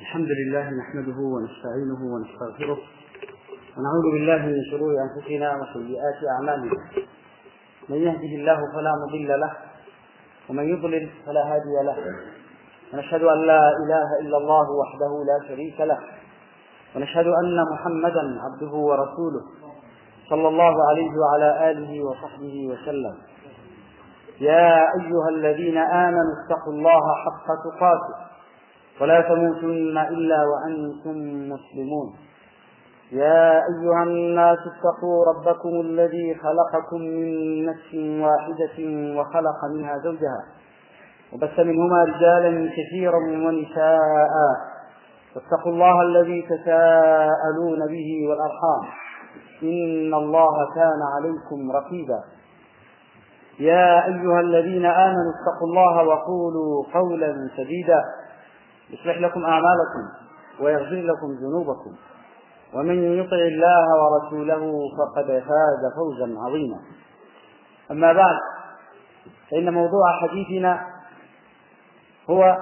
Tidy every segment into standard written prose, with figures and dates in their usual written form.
الحمد لله نحمده ونستعينه ونستغفره ونعوذ بالله من شرور أنفسنا وسيئات أعمالنا. من يهده الله فلا مضل له ومن يضلل فلا هادي له. ونشهد أن لا إله إلا الله وحده لا شريك له، ونشهد أن محمدا عبده ورسوله صلى الله عليه وعلى آله وصحبه وسلم. يا أيها الذين آمنوا اتقوا الله حق تقاته ولا تموتن إلا وأنتم مسلمون. يا أيها الناس اتقوا ربكم الذي خلقكم من نفس واحدة وخلق منها زوجها وبث منهما رجالا كثيرا ونساء، واتقوا الله الذي تساءلون به والأرحام إن الله كان عليكم رقيبا. يا أيها الذين آمنوا اتقوا الله وقولوا قولا سديدا يصلح لكم أعمالكم ويغفر لكم ذنوبكم، ومن يطع الله ورسوله فقد فاز فوزا عظيما. أما بعد، فإن موضوع حديثنا هو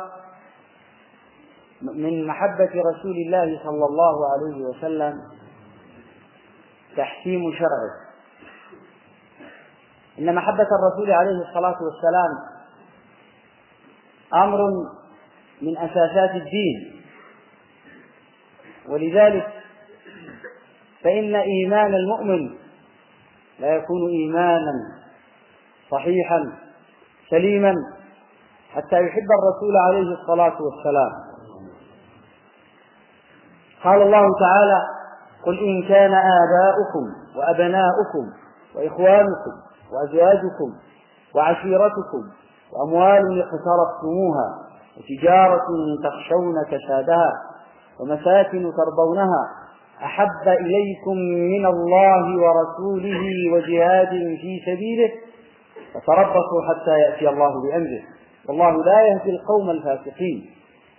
من محبة رسول الله صلى الله عليه وسلم تحكيم شرعه. إن محبة الرسول عليه الصلاة والسلام أمر من أساسات الدين، ولذلك فإن إيمان المؤمن لا يكون إيمانا صحيحا سليما حتى يحب الرسول عليه الصلاة والسلام. قال الله تعالى: قل إن كان آباؤكم وأبناؤكم وإخوانكم وأزواجكم وعشيرتكم وأموال اقترفتموها وتجارة تخشون كسادها ومساكن ترضونها أحب إليكم من الله ورسوله وجهاد في سبيله فتربصوا حتى يأتي الله بأمره والله لا يهدي القوم الفاسقين.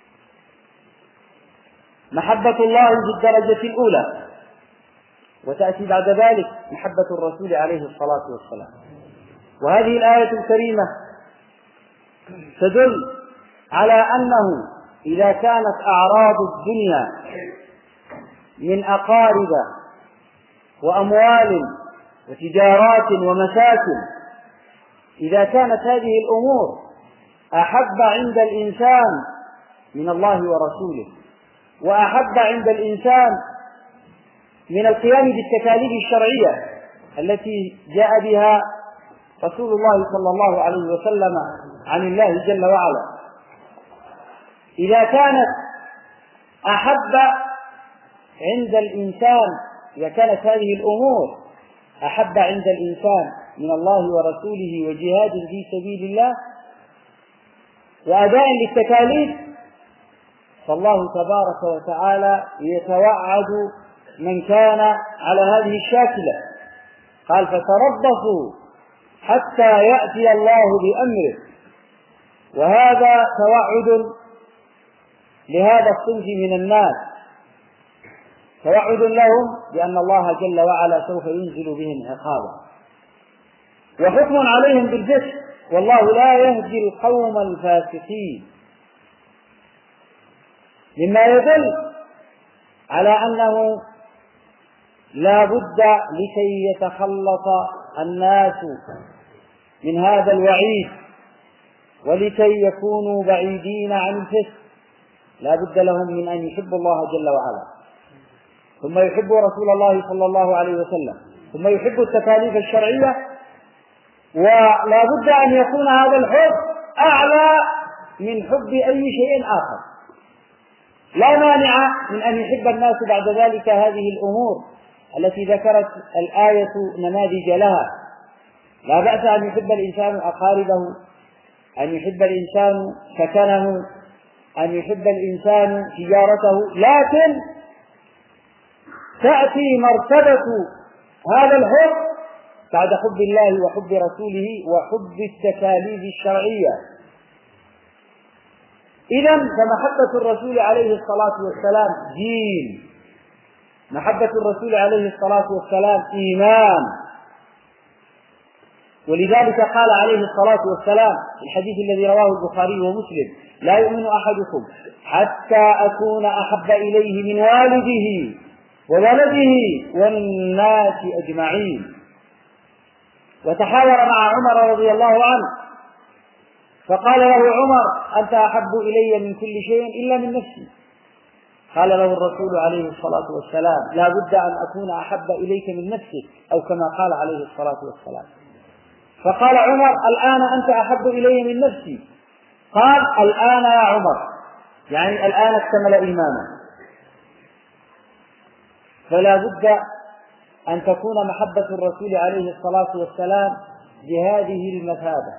محبة الله بالدرجة الأولى، وتأتي بعد ذلك محبة الرسول عليه الصلاة والسلام. وهذه الآية الكريمة تدل على أنه إذا كانت أعراض الدنيا من أقارب وأموال وتجارات ومساكن، إذا كانت هذه الأمور أحب عند الإنسان من الله ورسوله، وأحب عند الإنسان من القيام بالتكاليف الشرعية التي جاء بها رسول الله صلى الله عليه وسلم عن الله جل وعلا، إذا كانت أحب عند الإنسان، إذا كانت هذه الأمور أحب عند الإنسان من الله ورسوله وجهاد في سبيل الله وأداء للتكاليف، فالله تبارك وتعالى يتوعد من كان على هذه الشاكلة. قال: فتربصوا حتى يأتي الله بأمره. وهذا توعد لهذا الصنف من الناس، توعد لهم بأن الله جل وعلا سوف ينزل بهم عقابا وحكم عليهم بالجزاء، والله لا يهدي القوم الفاسقين، مما يدل على أنه لا بد لكي يتخلص الناس من هذا الوعيد ولكي يكونوا بعيدين عن الفسق لا بد لهم من أن يحبوا الله جل وعلا، ثم يحبوا رسول الله صلى الله عليه وسلم، ثم يحبوا التكاليف الشرعية، ولا بد أن يكون هذا الحب أعلى من حب أي شيء آخر. لا مانع من أن يحب الناس بعد ذلك هذه الأمور التي ذكرت الآية نماذج لها. لا بأس أن يحب الإنسان أقاربه، أن يحب الإنسان سكنه، أن يحب الإنسان تجارته، لكن تأتي مرتبة هذا الحب بعد حب الله وحب رسوله وحب التكاليف الشرعية. إذن فمحبة الرسول عليه الصلاة والسلام دين، محبة الرسول عليه الصلاة والسلام إيمان، ولذلك قال عليه الصلاة والسلام في الحديث الذي رواه البخاري ومسلم: لا يؤمن أحدكم حتى أكون أحب إليه من والده وولده والناس أجمعين. وتحاور مع عمر رضي الله عنه فقال له عمر: أنت أحب إلي من كل شيء إلا من نفسي. قال له الرسول عليه الصلاة والسلام: لا بد أن أكون أحب إليك من نفسك، أو كما قال عليه الصلاة والسلام. فقال عمر: الآن أنت أحب إلي من نفسي. قال: الآن يا عمر، يعني الآن اكتمل إيمانه. فلا بد أن تكون محبة الرسول عليه الصلاة والسلام بهذه المثابة،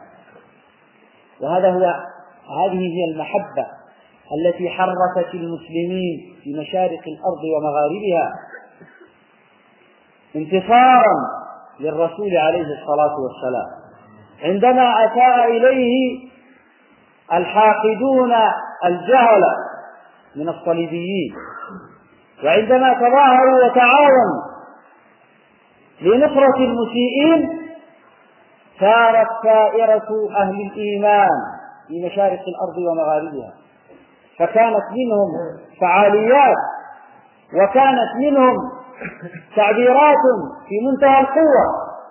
هذه هي المحبة التي حركت المسلمين في مشارق الأرض ومغاربها انتصارا للرسول عليه الصلاة والسلام، عندما أساء إليه الحاقدون الجهل من الصليبيين، وعندما تظاهروا وتعاونوا لنصرة المسيئين سارت سائرة أهل الإيمان في مشارق الأرض ومغاربها، فكانت منهم فعاليات وكانت منهم تعبيرات في منتهى القوة،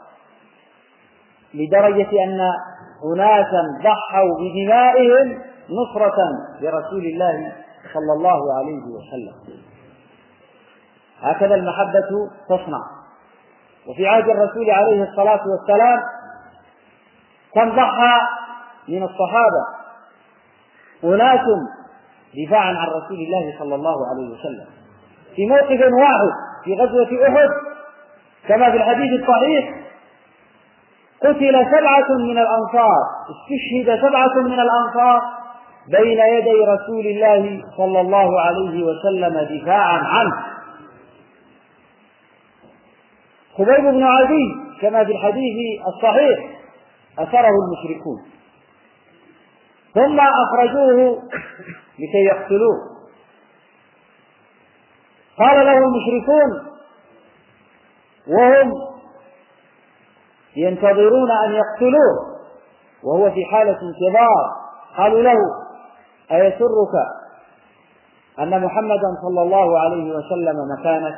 لدرجة أن أناسا ضحوا بدمائهم نصرة لرسول الله صلى الله عليه وسلم. هكذا المحبة تصنع. وفي عهد الرسول عليه الصلاة والسلام كم ضحى من الصحابة أناس دفاعا عن رسول الله صلى الله عليه وسلم. في موقف واحد في غزوة أحد كما في الحديث الصحيح قتل 7 من الأنصار، استشهد 7 من الأنصار بين يدي رسول الله صلى الله عليه وسلم دفاعا عنه. خبيب بن عدي كما في الحديث الصحيح أسره المشركون ثم أخرجوه لكي يقتلوه. قال له المشركون وهم ينتظرون أن يقتلوه وهو في حالة انتظار، قالوا له: أيسرك أن محمدا صلى الله عليه وسلم مكانك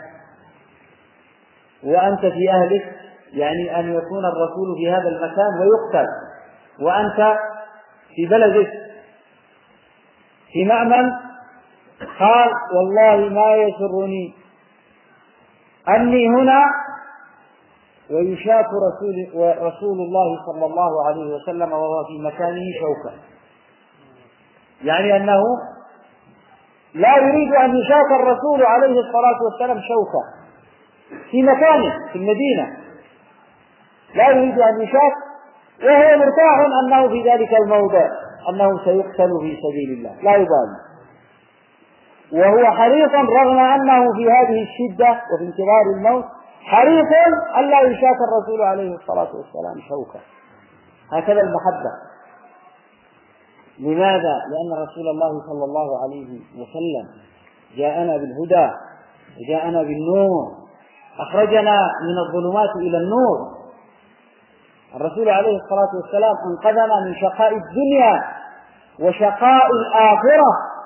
وأنت في أهلك، يعني أن يكون الرسول في هذا المكان ويقتل وأنت في بلدك في مأمن؟ قال: والله ما يسرني أني هنا ويشاك رسول الله صلى الله عليه وسلم وهو في مكانه شوكة، يعني أنه لا يريد أن يشاك الرسول عليه الصلاة والسلام شوكة في مكانه في المدينة، لا يريد أن يشاك وهو مرتاح أنه في ذلك الموضع أنه سيقتل في سبيل الله، لا يبالي، وهو حريص رغم أنه في هذه الشدة وفي انتظار الموت حريص ألا يشاك الرسول عليه الصلاة والسلام شوكة. هكذا المحبة. لماذا؟ لأن رسول الله صلى الله عليه وسلم جاءنا بالهدى وجاءنا بالنور، أخرجنا من الظلمات إلى النور. الرسول عليه الصلاة والسلام أنقذنا من شقاء الدنيا وشقاء الآخرة،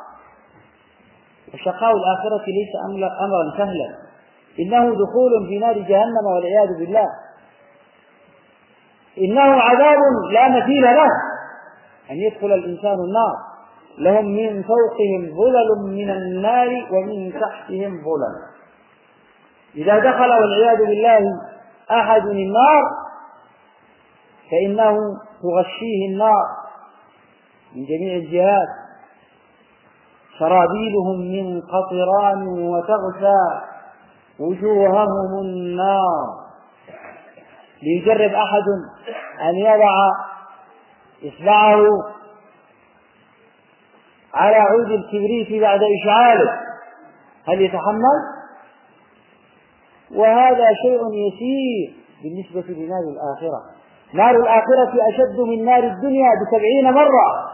وشقاء الآخرة ليس أمرا سهلا، إنه دخول في نار جهنم والعياذ بالله، إنه عذاب لا مثيل له أن يدخل الإنسان النار، لهم من فوقهم ظلل من النار ومن تحتهم ظلل. إذا دخل والعياذ بالله أحد النار فإنه تغشيه النار من جميع الجهات، سرابيلهم من قطران وتغشى وجوههم النار. ليجرب أحد أن يضع إصبعه على عود الكبريت بعد إشعاله، هل يتحمل؟ وهذا شيء يسير بالنسبة لنار الآخرة. نار الآخرة أشد من نار الدنيا ب70 مرة،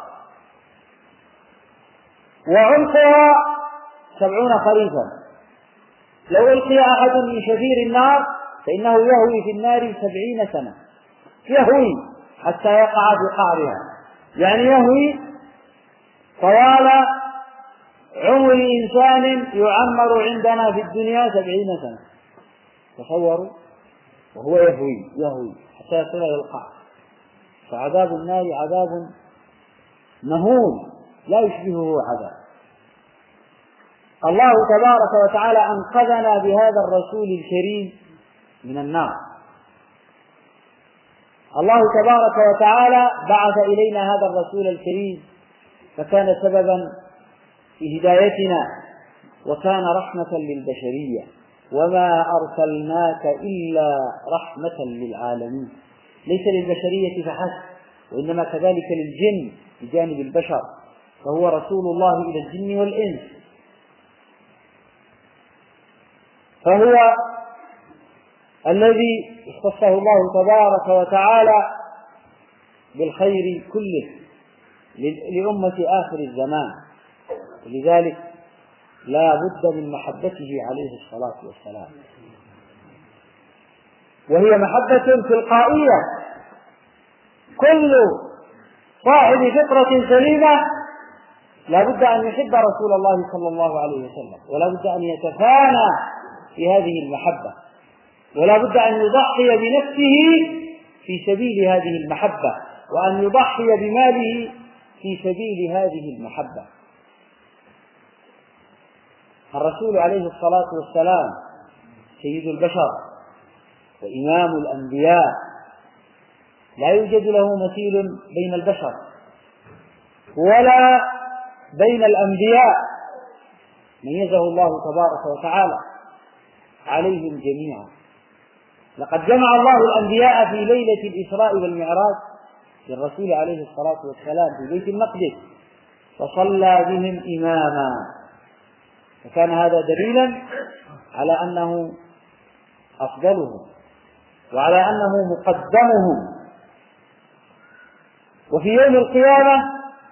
وعمقها 70 خريفا. لو ألقي أحد من شفير النار فإنه يهوي في النار 70 سنة، يهوي حتى يقع في قعرها، يعني يهوي طوال عمر إنسان يعمر عندنا في الدنيا 70 سنة. تصوروا، وهو يهوي حتى يصل إلى القعر. فعذاب النار عذاب مهول لا يشبهه عذاب. الله تبارك وتعالى أنقذنا بهذا الرسول الكريم من النار. الله تبارك وتعالى بعث إلينا هذا الرسول الكريم فكان سببا في هدايتنا وكان رحمة للبشرية، وما أرسلناك إلا رحمة للعالمين، ليس للبشرية فحسب وإنما كذلك للجن بجانب البشر، فهو رسول الله إلى الجن والإنس. فهو الذي اختصه الله تبارك وتعالى بالخير كله لأمة آخر الزمان، ولذلك لا بد من محبته عليه الصلاة والسلام، وهي محبة تلقائية. كل صاحب فطرة سليمة لا بد أن يحب رسول الله صلى الله عليه وسلم، ولا بد أن يتفانى في هذه المحبة، ولا بد أن يضحي بنفسه في سبيل هذه المحبة، وأن يضحي بماله في سبيل هذه المحبة. الرسول عليه الصلاة والسلام سيد البشر وإمام الأنبياء، لا يوجد له مثيل بين البشر ولا بين الأنبياء، ميزه الله تبارك وتعالى عليهم جميعا. لقد جمع الله الأنبياء في ليلة الإسراء والمعراج للرسول عليه الصلاة والسلام في بيت المقدس فصلى بهم إماما، فكان هذا دليلا على أنه أفضلهم وعلى أنه مقدمهم. وفي يوم القيامة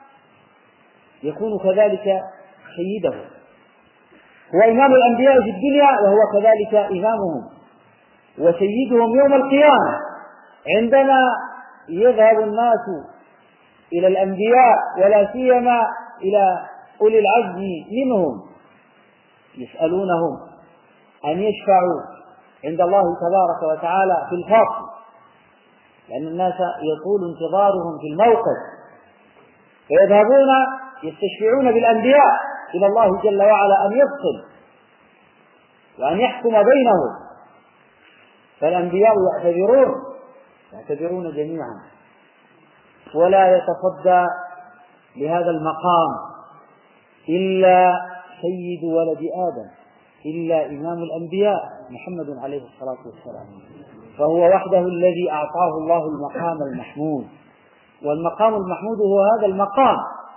يكون كذلك سيده، هو إمام الأنبياء في الدنيا وهو كذلك إمامهم وسيدهم يوم القيامة، عندما يذهب الناس إلى الأنبياء ولا سيما إلى أولي العزم منهم يسألونهم أن يشفعوا عند الله تبارك وتعالى في الفصل، لأن الناس يطول انتظارهم في الموقف، فيذهبون يستشفعون بالأنبياء إلى الله جل وعلا أن يفصل وأن يحكم بينهم. فالأنبياء يعتذرون جميعا، ولا يتصدى لهذا المقام إلا سيد ولد آدم، إلا إمام الأنبياء محمد عليه الصلاة والسلام، فهو وحده الذي أعطاه الله المقام المحمود. والمقام المحمود هو هذا المقام: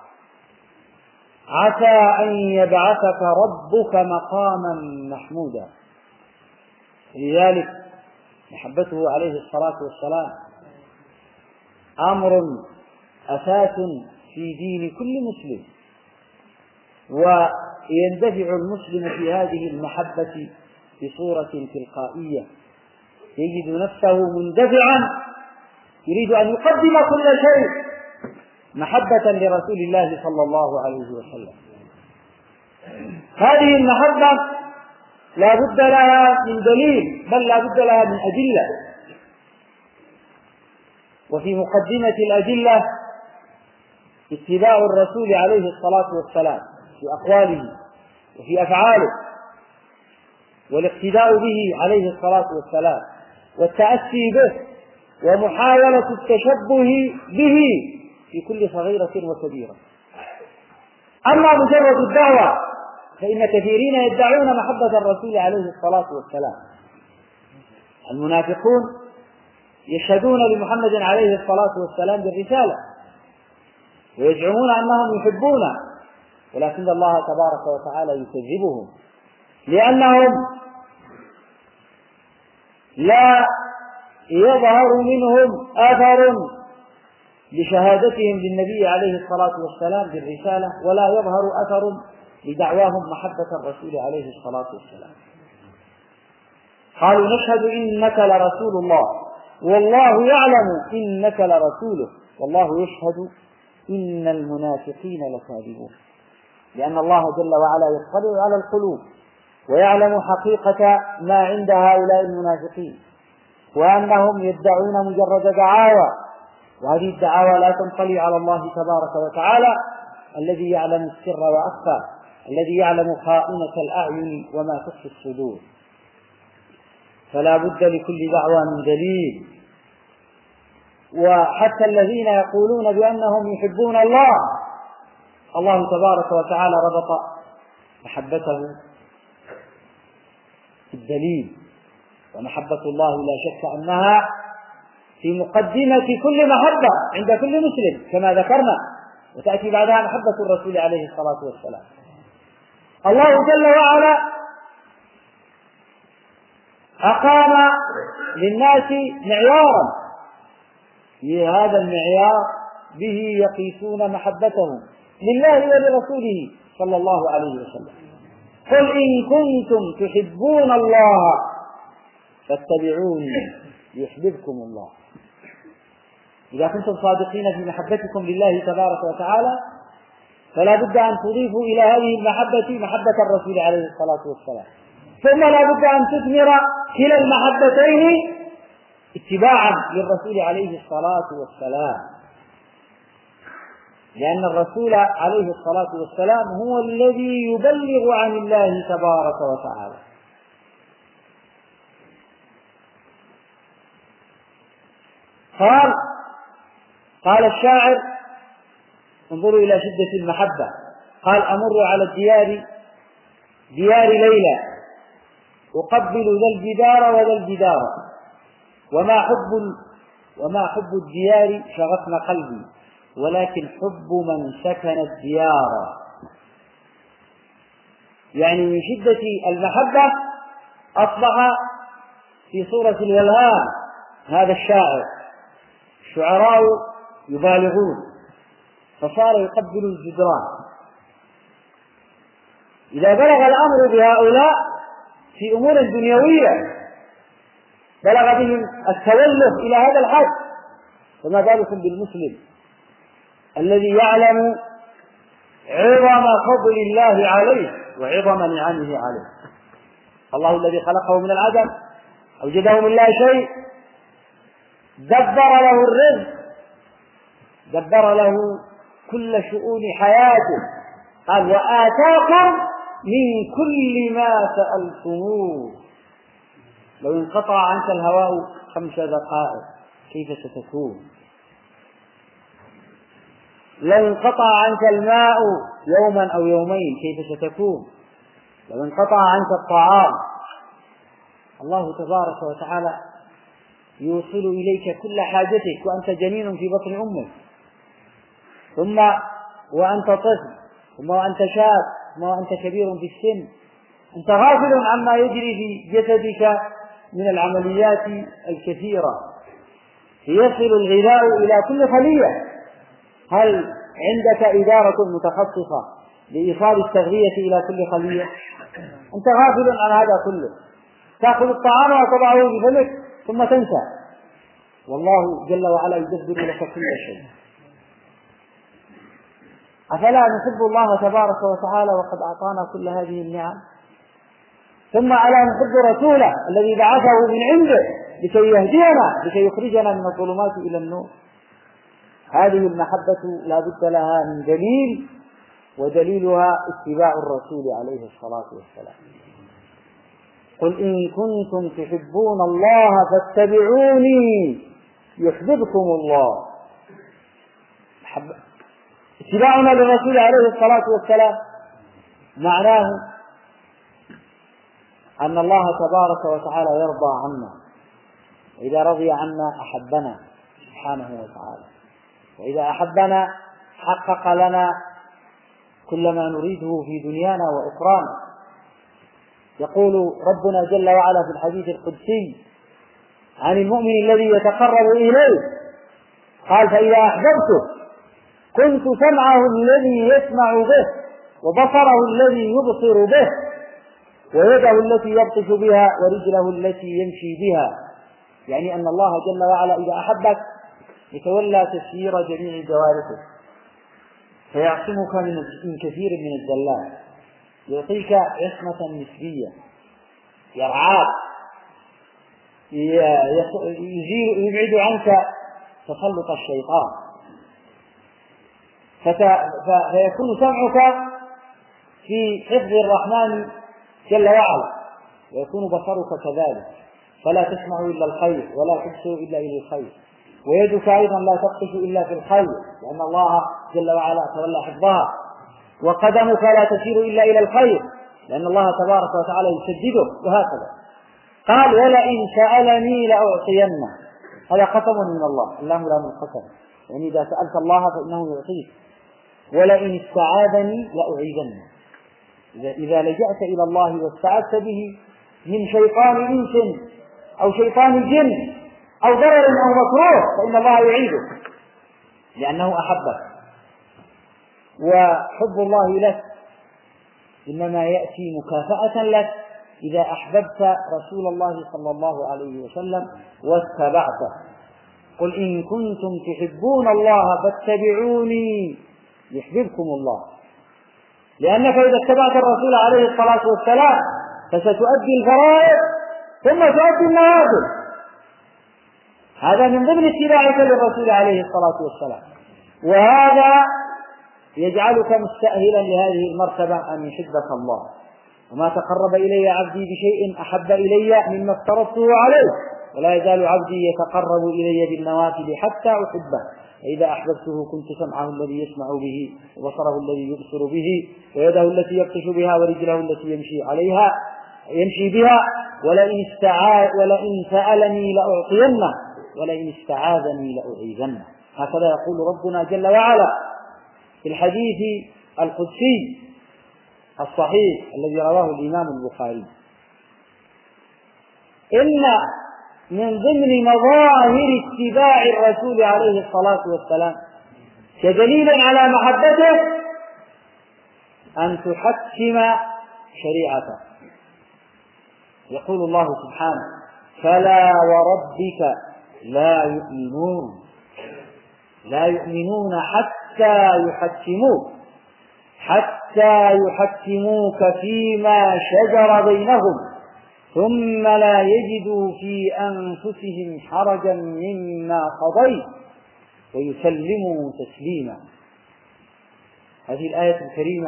عسى أن يبعثك ربك مقاما محمودا. لذلك محبته عليه الصلاة والسلام أمر أساس في دين كل مسلم، ويندفع المسلم في هذه المحبة بصورة تلقائية، يجد نفسه مندفعا يريد أن يقدم كل شيء محبة لرسول الله صلى الله عليه وسلم. هذه المحبة لا بد لها من دليل، بل لا بد لها من أدلة، وفي مقدمة الأدلة اتباع الرسول عليه الصلاة والسلام في أقواله وفي أفعاله، والاقتداء به عليه الصلاة والسلام والتأسي به ومحاولة التشبه به في كل صغيرة وكبيرة. أما مجرد الدعوة فإن كثيرين يدعون محبة الرسول عليه الصلاة والسلام. المنافقون يشهدون لمحمد عليه الصلاة والسلام بالرسالة ويزعمون أنهم يحبونه، ولكن الله تبارك وتعالى يكذبهم، لأنهم لا يظهر منهم أثر لشهادتهم للنبي عليه الصلاة والسلام بالرسالة، ولا يظهر أثر لدعواهم محبة الرسول عليه الصلاة والسلام. قالوا نشهد إنك لرسول الله والله يعلم إنك لرسوله والله يشهد إن المنافقين لكاذبون. لأن الله جل وعلا يطلع على القلوب ويعلم حقيقة ما عند هؤلاء المنافقين، وأنهم يدعون مجرد دعاوى، وهذه الدعاوى لا تنطلي على الله تبارك وتعالى الذي يعلم السر وأخفى، الذي يعلم خائنة الأعين وما تخفي الصدور. فلا بد لكل دعوى من دليل. وحتى الذين يقولون بأنهم يحبون الله، الله تبارك وتعالى ربط محبته بالدليل، ومحبة الله لا شك أنها في مقدمة كل محبة عند كل مسلم كما ذكرنا، وتأتي بعدها محبة الرسول عليه الصلاة والسلام. الله جل وعلا أقام للناس معيارا، هذا المعيار به يقيسون محبتهم لله ولرسوله صلى الله عليه وسلم. قل إن كنتم تحبون الله فاتبعوني يحببكم الله. إذا كنتم صادقين في محبتكم لله تبارك وتعالى فلا بد أن تضيفوا إلى هذه المحبة محبة الرسول عليه الصلاة والسلام، ثم لا بد أن تثمر كلا المحبتين اتباعا للرسول عليه الصلاة والسلام، لأن الرسول عليه الصلاة والسلام هو الذي يبلغ عن الله تبارك وتعالى. قال الشاعر انظروا إلى شدة المحبة، قال أمر على ديار ليلى أقبل ذا الجدار وذا الجدار وما حب الديار شغفنا قلبي ولكن حب من سكن الديار. يعني من شدة المحبة أصبح في صورة الولهان هذا الشاعر، الشعراء يبالغون فصار يقبل الجدران. إذا بلغ الأمر بهؤلاء في أمور دنيوية بلغ بهم التوله إلى هذا الحد، فما بالكم بالمسلم الذي يعلم عظم فضل الله عليه وعظم نعمه عليه. الله الذي خلقه من العدم أوجده من لا شيء، دبر له الرزق، دبر له كل شؤون حياته، قال وآتاكم من كل ما سألتموه. لو انقطع عنك الهواء 5 دقائق كيف ستكون؟ لو انقطع عنك الماء يوما أو يومين كيف ستكون؟ لو انقطع عنك الطعام. الله تبارك وتعالى يوصل إليك كل حاجتك وأنت جنين في بطن أمك، ثم وأنت طفل، ثم وأنت شاب، ثم وأنت كبير في السن، أنت غافل عما يجري في جسدك من العمليات الكثيرة، يصل الغذاء إلى كل خلية. هل عندك إدارة متخصصة لإيصال التغذية إلى كل خلية؟ أنت غافل عن هذا كله، تأخذ الطعام وتضعه في فمك ثم تنسى، والله جل وعلا يدبر لك كل شيء. أفلا نحب الله تبارك وتعالى وقد أعطانا كل هذه النعم؟ ثم ألا نحب رسوله الذي بعثه من عنده لكي يهدينا، لكي يخرجنا من الظلمات إلى النور؟ هذه المحبة لا بد لها من دليل، ودليلها اتباع الرسول عليه الصلاة والسلام. قل إن كنتم تحبون الله فاتبعوني يحببكم الله. اتباعنا للرسول عليه الصلاة والسلام معناه أن الله تبارك وتعالى يرضى عنا، وإذا رضي عنا أحبنا سبحانه وتعالى، وإذا أحبنا حقق لنا كل ما نريده في دنيانا وأخرانا. يقول ربنا جل وعلا في الحديث القدسي عن المؤمن الذي يتقرب إليه، قال فإذا أحببته كنت سمعه الذي يسمع به وبصره الذي يبصر به ويده التي يبطش بها ورجله التي يمشي بها. يعني أن الله جل وعلا إذا أحبك يتولى تسيير جميع جوارحك، فيعصمك من كثير من الزلات، يعطيك عصمة نسبية، يرعاك، يبعد عنك تسلط الشيطان، فيكون سمعك في حفظ الرحمن جل وعلا، ويكون بصرك كذلك، فلا تسمع إلا الخير ولا تبصر إلا إلى الخير، ويدك أيضا لا تبطش إلا في الخير لأن الله جل وعلا تولى حفظها، وقدمك لا تسير إلا إلى الخير لأن الله تبارك وتعالى يسدده، وهكذا. قال ولئن سألني لأعطينه، هذا قسم من الله، اللام لام القسم، يعني إذا سألت الله فإنه يعطيك. ولئن استعاذني لأعيذنه، إذا لجأت إلى الله واستعذت به من شيطان إنس أو شيطان جن أو ضرر أو مكروه فإن الله يعيذك لأنه أحبك. وحب الله لك إنما يأتي مكافأة لك إذا أحببت رسول الله صلى الله عليه وسلم واتبعته. قل إن كنتم تحبون الله فاتبعوني يحببكم الله، لأنك إذا اتبعت الرسول عليه الصلاة والسلام فستؤدي الفرائض ثم تؤدي النوافل، هذا من ضمن اتباعك للرسول عليه الصلاة والسلام، وهذا يجعلك مستأهلا لهذه المرتبة أن يحبك الله. وما تقرب إلي عبدي بشيء أحب إلي مما افترضته عليه، ولا يزال عبدي يتقرب إلي بالنوافل حتى أحبه، فإذا أحببته كنت سمعه الذي يسمع به وبصره الذي يبصر به ويده التي يبطش بها ورجله التي يمشي بها. ولئن سألني لأعطينه ولئن استعاذني لأعيذنه، هكذا يقول ربنا جل وعلا في الحديث القدسي الصحيح الذي رواه الإمام البخاري. إن من ضمن مظاهر اتباع الرسول عليه الصلاة والسلام كدليل على محبته أن تحكم شريعته. يقول الله سبحانه: فلا وربك لا يؤمنون حتى يحكموك فيما شجر بينهم ثم لا يجدوا في أنفسهم حرجا مما قضيت ويسلموا تسليما. هذه الآية الكريمة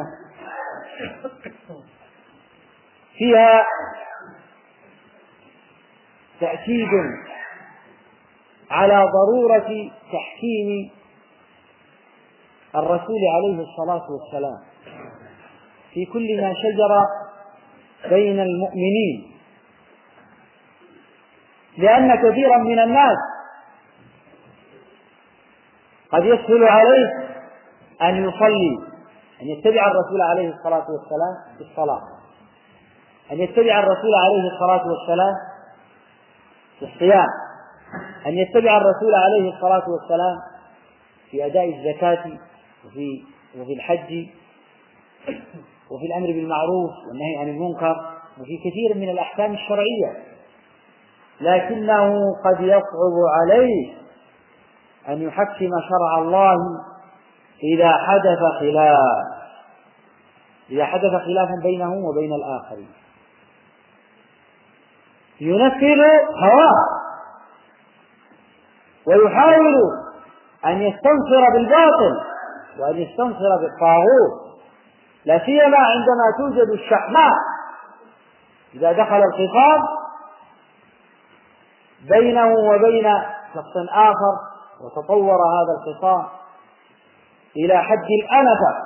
فيها تأكيد على ضرورة تحكيم الرسول عليه الصلاة والسلام في كل ما شجر بين المؤمنين، لأن كثيرا من الناس قد يسهل عليه أن يصلي، أن يتبع الرسول عليه الصلاة والسلام في الصلاة، أن يتبع الرسول عليه الصلاة والسلام في الصيام، أن يتبع الرسول عليه الصلاة والسلام في أداء الزكاة وفي الحج وفي الأمر بالمعروف والنهي عن المنكر وفي كثير من الأحكام الشرعية، لكنه قد يصعب عليه أن يحكم شرع الله إذا حدث خلاف بينه وبين الآخرين، ينفذ هواه ويحاول أن يستنصر بالباطل وأن يستنصر بالطاغوت، لا سيما عندما توجد الشحناء. إذا دخل الخصام بينه وبين شخص آخر وتطور هذا الخصام إلى حد الأنفة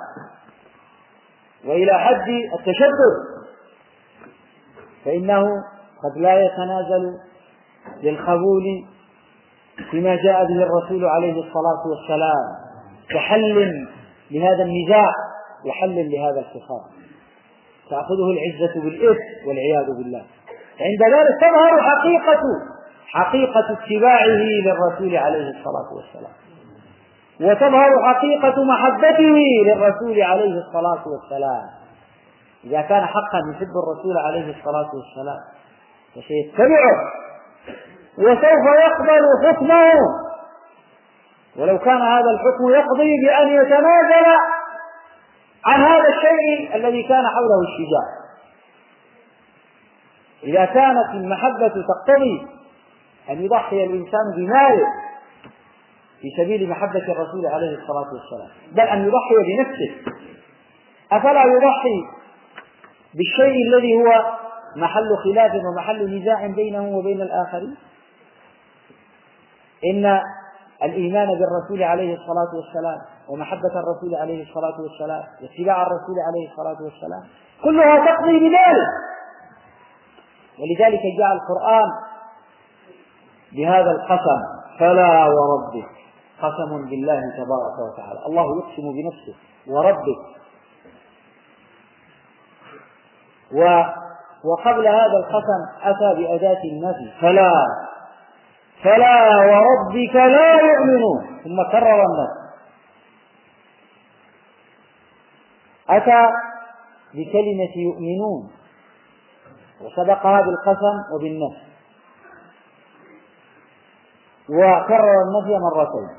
وإلى حد التشدد، فإنه قد لا يتنازل للقبول فيما جاء به الرسول عليه الصلاة والسلام كحل لهذا النزاع وحل لهذا الخصام، تأخذه العزة بالإثم والعياذ بالله. عند ذلك تظهر حقيقة اتباعه للرسول عليه الصلاة والسلام، وتظهر حقيقة محبته للرسول عليه الصلاة والسلام. إذا كان حقا يحب الرسول عليه الصلاة والسلام فسيتبعه وسوف يقبل حكمه، ولو كان هذا الحكم يقضي بأن يتنازل عن هذا الشيء الذي كان حوله الشجاع. إذا كانت المحبة تقتضي أن يضحي الإنسان بماله في سبيل محبة الرسول عليه الصلاة والسلام، بل أن يضحي بنفسه، أفلا يضحي بالشيء الذي هو محل خلاف ومحل نزاع بينه وبين الآخرين؟ إن الإيمان بالرسول عليه الصلاة والسلام ومحبة الرسول عليه الصلاة والسلام واتباع الرسول عليه الصلاة والسلام كلها تقضي بذلك. ولذلك جاء القرآن بهذا القسم: فلا وربك، قسم بالله تبارك وتعالى، الله يقسم بنفسه وربك. وقبل هذا القسم أتى بأداة النفي: فلا وربك لا يؤمنون، ثم كرر النفي، أتى بكلمة يؤمنون وسبقها بالقسم وبالنفي، وكرر النفي مرتين.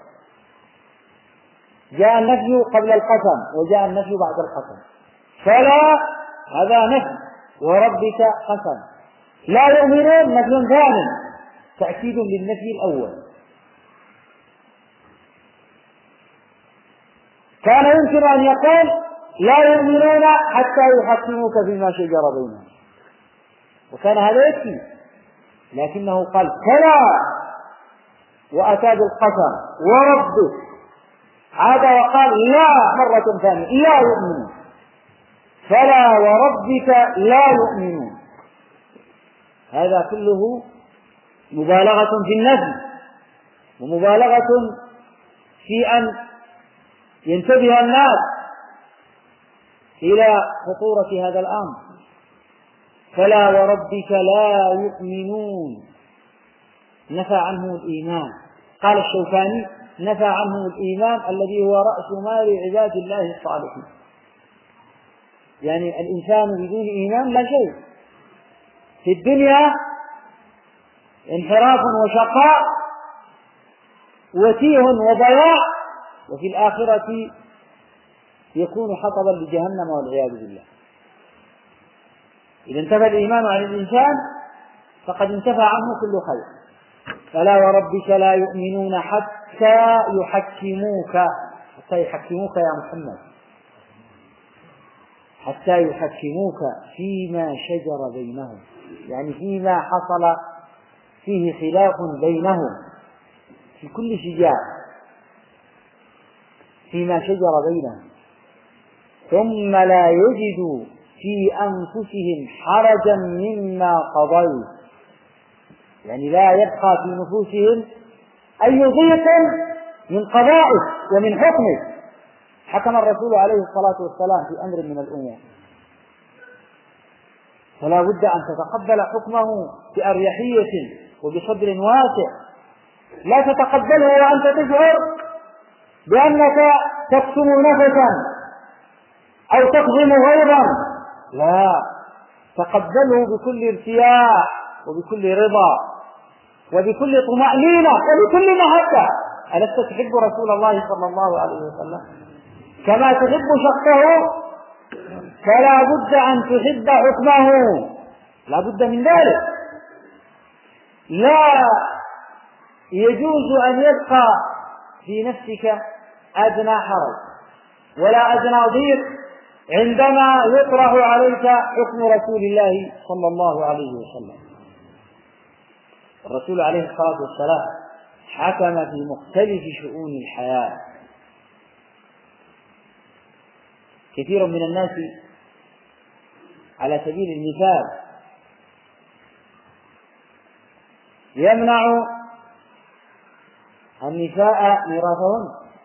جاء النفي قبل القسم وجاء النفي بعد القسم. فلا هذا نفي، وربك قسم. لا يؤمنون نفي ثاني تأكيد للنفي الأول. كان يمكن أن يقول لا يؤمنون حتى يحكموك فيما شجر بينهم، وكان هذا يكفي، لكنه قال فلا وأتى بالقسم وربك، عاد وقال لا مرة ثانية لا يؤمنون، فلا وربك لا يؤمنون. هذا كله مبالغة في النفي ومبالغة في أن ينتبه الناس إلى خطورة هذا الأمر. فلا وربك لا يؤمنون نفى عنه الإيمان. قال الشوكاني: نفى عنه الإيمان الذي هو رأس مال عباد الله الصالحين. يعني الإنسان بدون إيمان لا شيء، في الدنيا انحراف وشقاء وتيه وضياع، وفي الآخرة يكون حطبا لجهنم والعياذ بالله. إذا انتفى الإيمان عن الإنسان فقد انتفى عنه كل خير. فلا وربك لا يؤمنون حتى يحكموك يا محمد، حتى يحكموك فيما شجر بينهم، يعني فيما حصل فيه خلاف بينهم في كل شجاع، فيما شجر بينهم، ثم لا يجدوا في أنفسهم حرجا مما قضيت، يعني لا يبقى في نفوسهم أي ضيق من قضائك ومن حكمك. حكم الرسول عليه الصلاة والسلام في أمر من الأمور، فلا بد أن تتقبل حكمه بأريحية وبصدر واسع، لا تتقبله وأنت تشعر بأنك تكتم نفسا أو تكظم غيظا، لا، تقبله بكل ارتياح وبكل رضا وبكل طمأنينة وبكل محبة. ألست تحب رسول الله صلى الله عليه وسلم كما تحب شخصه؟ فلا بد أن تحب حكمه، لا بد من ذلك. لا يجوز أن يبقى في نفسك أدنى حرج ولا أدنى ضيق عندما يطرح عليك حكم رسول الله صلى الله عليه وسلم. الرسول عليه الصلاة والسلام حكم في مختلف شؤون الحياة. كثير من الناس على سبيل المثال يمنع النساء ميراثهن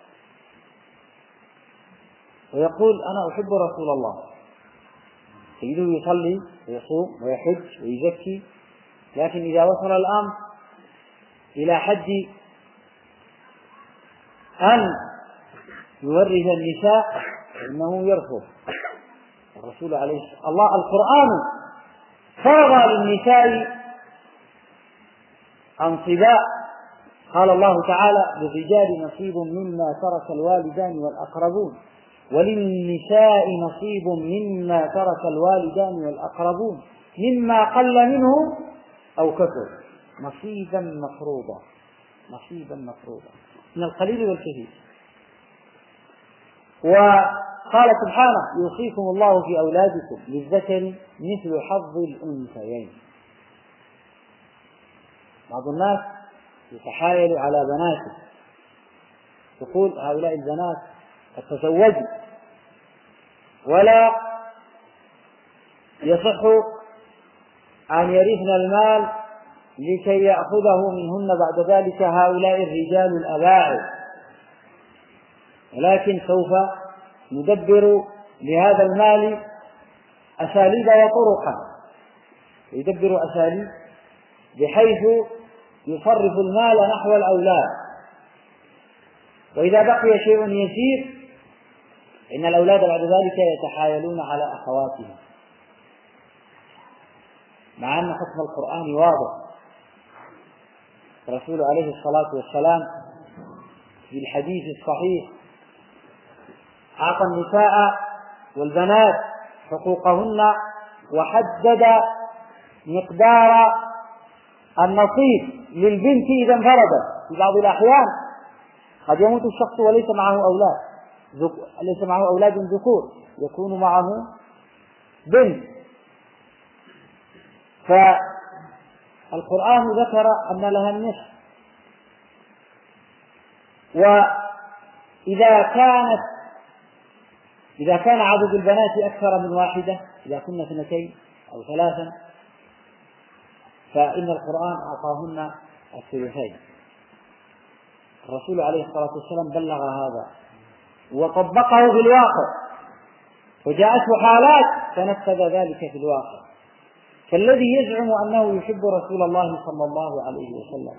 ويقول أنا أحب رسول الله، تجده يصلي ويصوم ويحج ويزكي، لكن إذا وصل الأمر إلى حد أن يورث النساء إنه يرفض. الرسول عليه الله القرآن فرض للنساء أنصباء. قال الله تعالى: للرجال نصيب مما ترك الوالدان والأقربون، وللنساء نصيب مما ترك الوالدان والأقربون مما قل منه أو كثر نصيبا مفروضا، نصيبا مفروضا من القليل والكثير. وقال سبحانه: يوصيكم الله في أولادكم للذكر مثل حظ الأنثيين. بعض الناس يتحايل على بناته، يقول: هؤلاء البنات قد تزوجوا ولا يصح أن يرثن المال لكي يأخذه منهن بعد ذلك هؤلاء الرجال الأباعد، ولكن سوف ندبر لهذا المال أساليب وطرقا، يدبر أساليب بحيث يصرف المال نحو الأولاد، وإذا بقي شيء يسير إن الأولاد بعد ذلك يتحايلون على أخواتهم، مع أن حكم القرآن واضح. الرسول عليه الصلاة والسلام في الحديث الصحيح أعطى النساء والبنات حقوقهن، وحدد مقدار النصيب للبنت إذا انفردت. في بعض الأحيان قد يموت الشخص وليس معه أولاد، ليس معه أولاد ذكور، يكون معه بنت، فالقرآن ذكر أن لها النصف. وإذا كان عدد البنات أكثر من واحدة، إذا كنا 2 أو 3، فإن القرآن أعطاهن الثلثين. الرسول عليه الصلاة والسلام بلغ هذا وطبقه في الواقع، وجاءته حالات فنفذ ذلك في الواقع. فالذي يزعم أنه يحب رسول الله صلى الله عليه وسلم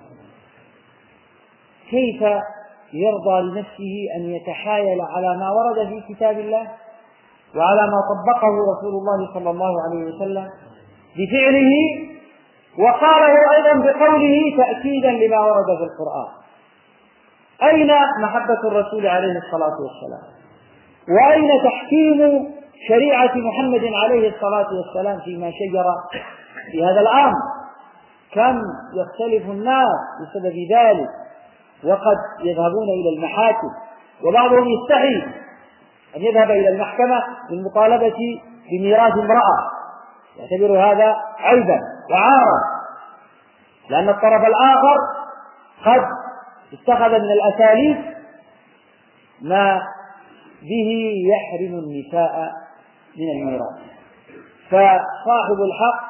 كيف يرضى لنفسه أن يتحايل على ما ورد في كتاب الله وعلى ما طبقه رسول الله صلى الله عليه وسلم بفعله، وقاله أيضا بقوله تأكيدا لما ورد في القرآن؟ أين محبة الرسول عليه الصلاة والسلام؟ وأين تحكيم شريعة محمد عليه الصلاة والسلام فيما شجر في هذا الأمر؟ كم يختلف الناس بسبب ذلك، وقد يذهبون إلى المحاكم، وبعضهم يستحي أن يذهب إلى المحكمة للمطالبة بميراث امرأة، يعتبر هذا عيبا وعارا، لأن الطرف الآخر قد اتخذ من الأساليب ما به يحرم النساء من الميراث. فصاحب الحق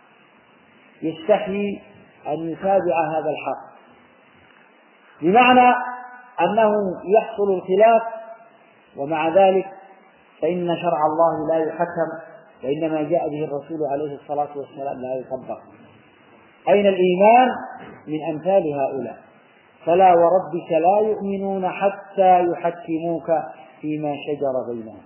يستحي أن يتابع هذا الحق، بمعنى أنه يحصل الخلاف، ومع ذلك فإن شرع الله لا يحكم، وإنما جاء به الرسول عليه الصلاة والسلام لا يطبق. أين الإيمان من أمثال هؤلاء؟ فلا وربك لا يؤمنون حتى يحكموك فيما شجر بينهم.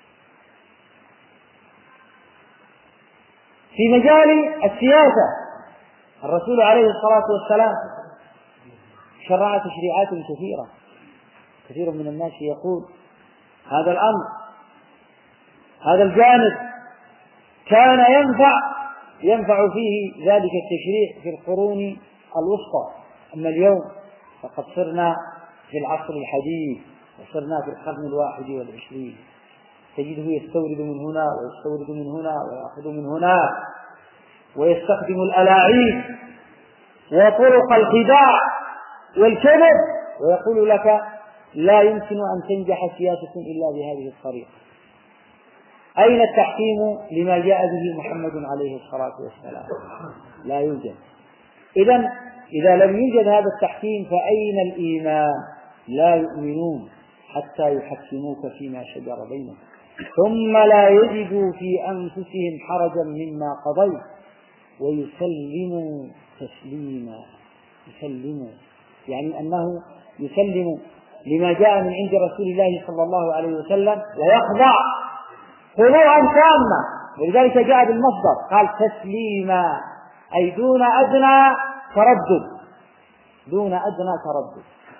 في مجال السياسة الرسول عليه الصلاة والسلام شرع تشريعات كثيرة. كثير من الناس يقول هذا الأمر، هذا الجانب كان ينفع فيه ذلك التشريع في القرون الوسطى، أما اليوم فقد صرنا في العصر الحديث وصرنا في القرن 21، تجده يستورد من هنا ويستورد من هنا ويأخذ من هنا، ويستخدم الألاعيب وطرق الخداع والكذب، ويقول لك لا يمكن أن تنجح سياسة إلا بهذه الطريقة. أين التحكيم لما جاء به محمد عليه الصلاة والسلام؟ لا يوجد. إذا لم يوجد هذا التحكيم فأين الإيمان؟ لا يؤمنون حتى يحكموك فيما شجر بينهم ثم لا يجدوا في أنفسهم حرجا مما قضيت ويسلموا تسليما. يسلموا يعني أنه يسلم لما جاء من عند رسول الله صلى الله عليه وسلم ويخضع خضوعا تاما، ولذلك جاء بالمصدر قال تسليما، أي دون أدنى تردد دون أدنى تردد.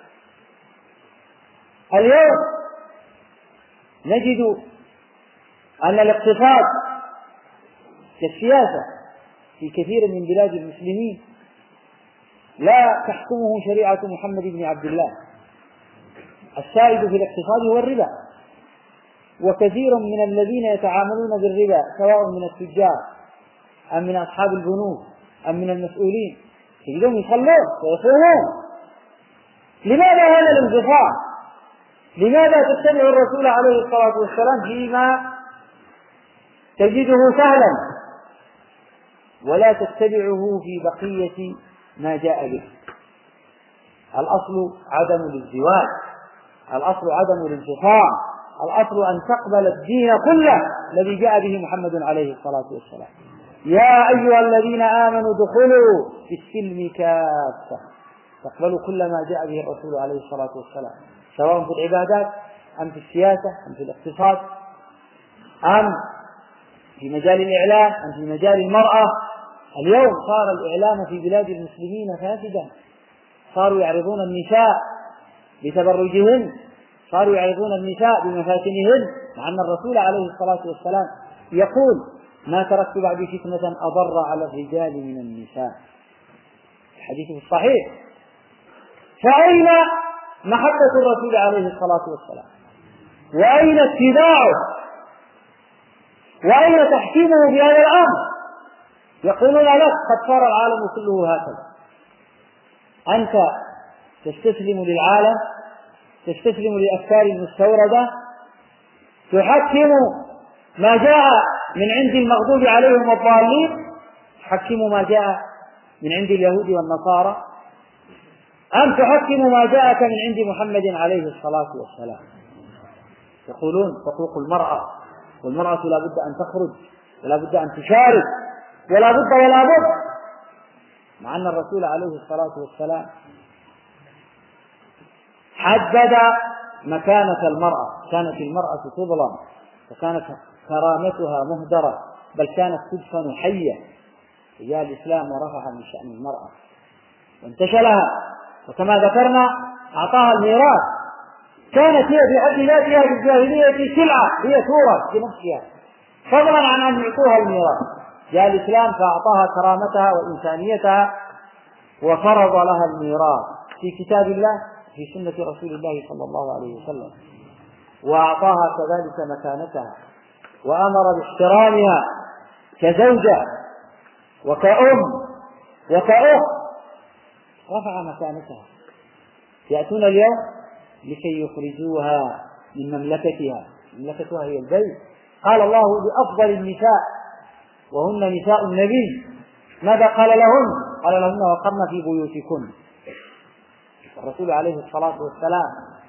اليوم نجد أن الاقتصاد كالسياسة في كثير من بلاد المسلمين لا تحكمه شريعة محمد بن عبد الله. السائد في الاقتصاد هو الربا، وكثير من الذين يتعاملون بالربا سواء من التجار أم من أصحاب البنوك أم من المسؤولين تجدهم يصلون ويصومون. لماذا هذا الانتفاع؟ لماذا تتبع الرسول عليه الصلاة والسلام فيما تجده سهلا ولا تتبعه في بقية ما جاء به؟ الأصل عدم الازدواج، الأصل عدم الانتفاع، الأصل أن تقبل الدين كله الذي جاء به محمد عليه الصلاة والسلام. يا أيها الذين آمنوا ادخلوا في السلم كافة، تقبلوا كل ما جاء به الرسول عليه الصلاة والسلام، سواء في العبادات أم في السياسة أم في الاقتصاد أم في مجال الإعلام أم في مجال المرأة. اليوم صار الإعلام في بلاد المسلمين فاسدا، صاروا يعرضون النساء بتبرجهن، صاروا يعرضون النساء بمفاتنهن، مع أن الرسول عليه الصلاة والسلام يقول: ما تركت بعد فتنة أضر على الرجال من النساء، الحديث الصحيح. فأين محبة الرسول عليه الصلاة والسلام؟ وأين اتباعه؟ وأين تحكيمه بهذا الأمر؟ يقولون لك قد صار العالم كله هكذا. أنت تستسلم للعالم، تستسلم للأفكار المستوردة، تحكم ما جاء من عند المغضوب عليهم والضالين، تحكم ما جاء من عند اليهود والنصارى، أم تحكم ما جاءك من عند محمد عليه الصلاة والسلام؟ يقولون حقوق المرأة، والمرأة لا بد أن تخرج ولا بد أن تشارك ولا بد ولا بد، مع أن الرسول عليه الصلاة والسلام حدد مكانة المرأة. كانت المرأة تظلم وكانت كرامتها مهدرة، بل كانت تدفن حية. جاء الإسلام ورفع من شأن المرأة وانتشلها، وكما ذكرنا أعطاها الميراث. كانت هي في حد ذاتها في الجاهلية سلعة، هي تورث بنفسها فضلا عن أن يعطوها الميراث. جاء الإسلام فأعطاها كرامتها وإنسانيتها وفرض لها الميراث في كتاب الله في سنة رسول الله صلى الله عليه وسلم، وأعطاها كذلك مكانتها وأمر باحترامها كزوجة وكأم وكأخت، رفع مكانتها. يأتون اليوم لكي يخرجوها من مملكتها، مملكتها هي البيت. قال الله بأفضل النساء وهن نساء النبي، ماذا قال لهن؟ قال لهن وقرن في بيوتكن. الرسول عليه الصلاة والسلام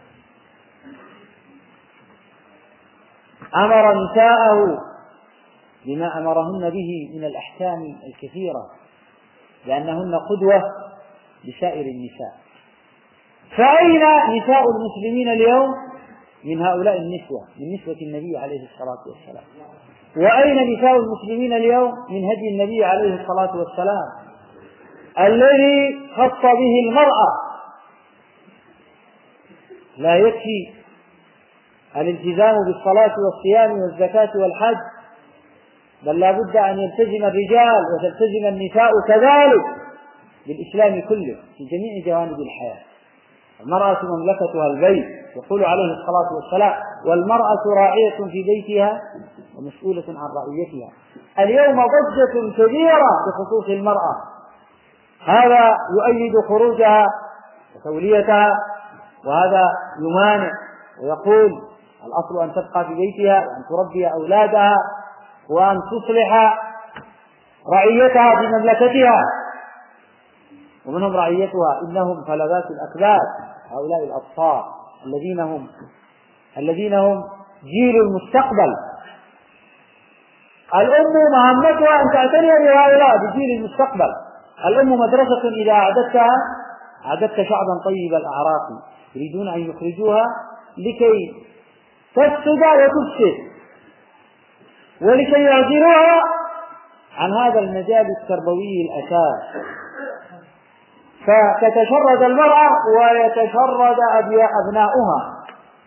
أمر نساءه بما أمرهن به من الأحكام الكثيرة، لأنهن قدوة لسائر النساء. فأين نساء المسلمين اليوم من هؤلاء النسوة، من نسوة النبي عليه الصلاة والسلام؟ وأين نساء المسلمين اليوم من هدي النبي عليه الصلاة والسلام الذي خص به المرأة؟ لا يكفي الالتزام بالصلاة والصيام والزكاة والحج، بل لا بد أن يلتزم الرجال وتلتزم النساء كذلك بالإسلام كله في جميع جوانب الحياة. المرأة مملكتها البيت، يقول عليه الصلاة والسلام: والمرأة راعية في بيتها ومسؤولة عن رعيتها. اليوم ضجة كبيرة بخصوص المرأة، هذا يؤيد خروجها وتوليتها، وهذا يمانع ويقول الأصل أن تبقى في بيتها وأن تربي أولادها وأن تصلح رعيتها في مملكتها. ومنهم رعيتها إنهم فلذات الأكباد، هؤلاء الأطفال الذين هم جيل المستقبل. الأم مهمتها أن تعتني بهؤلاء بجيل المستقبل. الأم مدرسة إذا أعددت شعبا طيب الأعراق، يريدون أن يخرجوها لكي تفسد وتفسد، ولكي يعزلوها عن هذا المجال التربوي الأساس. فتتشرد المرأة ويتشرد أبناؤها،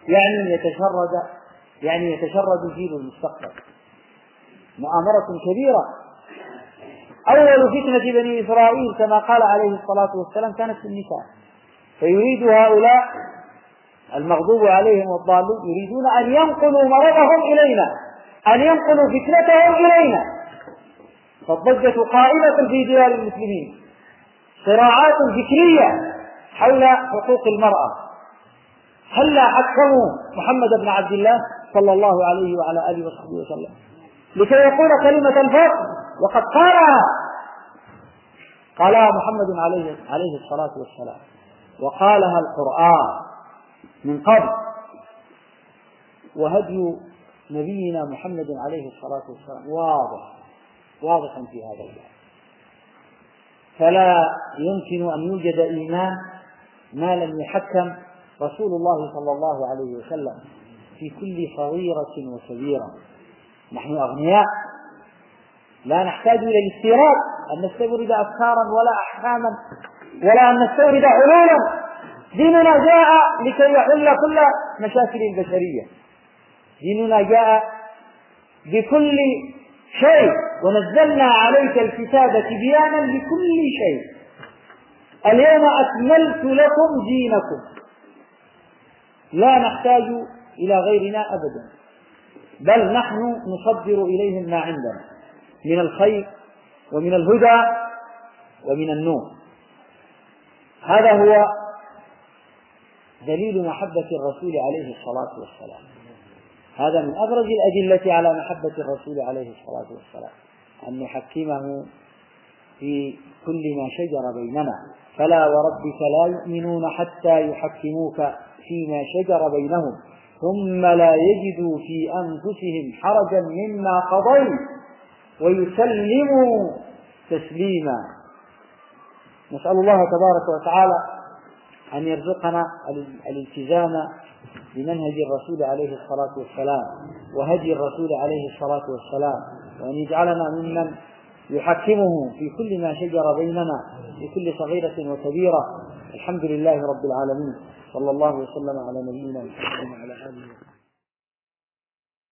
يعني يتشرد جيل المستقبل. مؤامرة كبيرة. أول فتنة بني إسرائيل كما قال عليه الصلاة والسلام كانت في النساء، فيريد هؤلاء المغضوب عليهم والضالين يريدون أن ينقلوا مرضهم إلينا، أن ينقلوا فتنتهم إلينا. فالضجة قائمة في ديار المسلمين، صراعات فكرية حول حقوق المرأة. هلا حكموا محمد بن عبد الله صلى الله عليه وعلى آله وصحبه وسلم لكي يقول كلمة الفرق، وقد قالها محمد عليه الصلاة والسلام، وقالها القرآن من قبل، وهدي نبينا محمد عليه الصلاة والسلام واضح في هذا الباب. فلا يمكن أن يوجد إيمان ما لم يحكم رسول الله صلى الله عليه وسلم في كل صغيرة وكبيرة. نحن أغنياء لا نحتاج إلى الاستيراد، أن نستورد أفكارا ولا أحكاما ولا أن نستورد علولا. ديننا جاء لكي يحل كل مشاكل البشرية، ديننا جاء بكل شيء، ونزلنا عليك الكتاب تبيانا لكل شيء. اليوم أكملت لكم دينكم. لا نحتاج إلى غيرنا أبدا، بل نحن نصدر إليهم ما عندنا من الخير ومن الهدى ومن النور. هذا هو دليل محبة الرسول عليه الصلاة والسلام. هذا من أبرز الأدلة على محبة الرسول عليه الصلاة والسلام، أن نحكمه في كل ما شجر بيننا. فلا وربك لا يؤمنون حتى يحكموك فيما شجر بينهم ثم لا يجدوا في أنفسهم حرجا مما قضيت ويسلموا تسليما. نسأل الله تبارك وتعالى أن يرزقنا الالتزام بمنهج الرسول عليه الصلاة والسلام وهدي الرسول عليه الصلاة والسلام، وأن يجعلنا ممن يحكمه في كل ما شجر بيننا في كل صغيرة وكبيرة. الحمد لله رب العالمين، صلى الله وسلم على نبينا محمد وعلى آله وسلم.